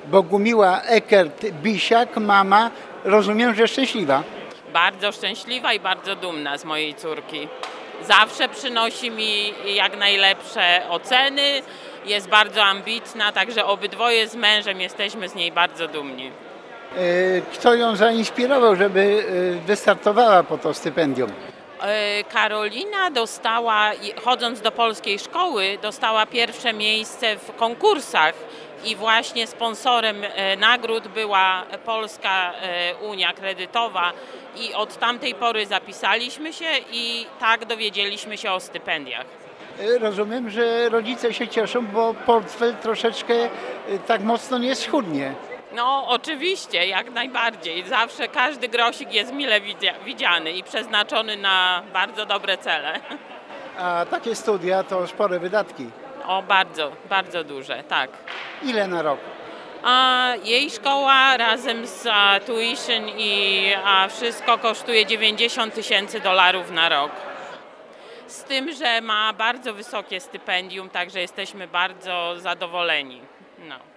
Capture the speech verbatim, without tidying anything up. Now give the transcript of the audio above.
Bogumiła Eckert-Bisiak, mama, rozumiem, że szczęśliwa. Bardzo szczęśliwa i bardzo dumna z mojej córki. Zawsze przynosi mi jak najlepsze oceny, jest bardzo ambitna, także obydwoje z mężem jesteśmy z niej bardzo dumni. Kto ją zainspirował, żeby wystartowała po to stypendium? Karolina dostała, chodząc do polskiej szkoły, dostała pierwsze miejsce w konkursach i właśnie sponsorem nagród była Polska Unia Kredytowa i od tamtej pory zapisaliśmy się i tak dowiedzieliśmy się o stypendiach. Rozumiem, że rodzice się cieszą, bo portfel troszeczkę tak mocno nie schudnie. No oczywiście, jak najbardziej. Zawsze każdy grosik jest mile widziany i przeznaczony na bardzo dobre cele. A takie studia to spore wydatki. O, bardzo, bardzo duże, tak. Ile na rok? A jej szkoła razem z a, tuition i a, wszystko kosztuje dziewięćdziesiąt tysięcy dolarów na rok. Z tym, że ma bardzo wysokie stypendium, także jesteśmy bardzo zadowoleni. No.